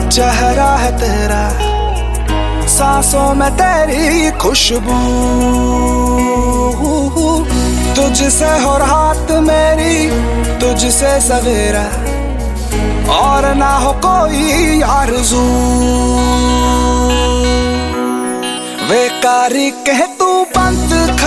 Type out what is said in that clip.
चेहरा है तेरा, सांसों में तेरी खुशबू, तुझसे हो रात मेरी, तुझसे सवेरा, और ना हो कोई आरज़ू। वे कारी कहते